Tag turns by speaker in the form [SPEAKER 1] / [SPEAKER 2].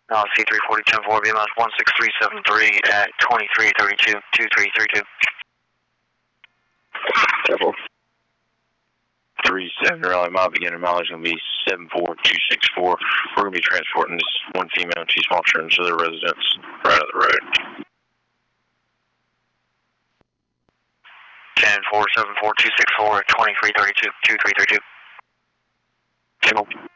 [SPEAKER 1] C340-10-4, BMS 16373 at 2332, 2332.
[SPEAKER 2] 37 rally mile, beginning mileage going to be 74264. We're going to be transporting this one female and two small children to their residence right up the road.
[SPEAKER 1] 10-4-7-4-2-6-4 at 2332, 2332.